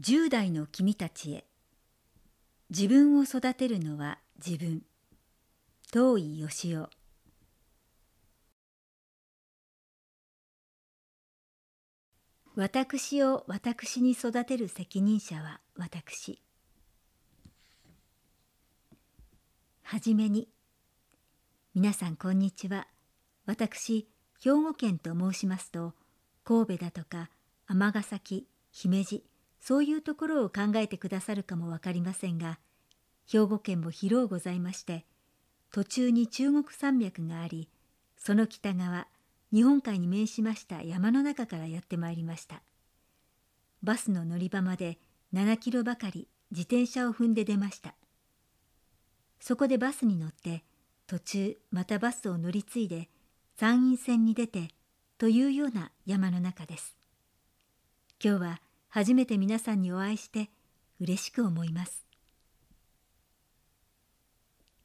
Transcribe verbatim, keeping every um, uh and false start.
十代の君たちへ。自分を育てるのは自分。東井義雄。私を私に育てる責任者は私。はじめに、皆さんこんにちは。私、兵庫県と申しますと、神戸だとか尼崎、姫路、そういうところを考えてくださるかもわかりませんが、兵庫県も広うございまして、途中に中国山脈があり、その北側、日本海に面しました山の中からやってまいりました。バスの乗り場までななキロばかり自転車を踏んで出ました。そこでバスに乗って、途中またバスを乗り継いで山陰線に出てというような山の中です。今日は初めて皆さんにお会いして嬉しく思います。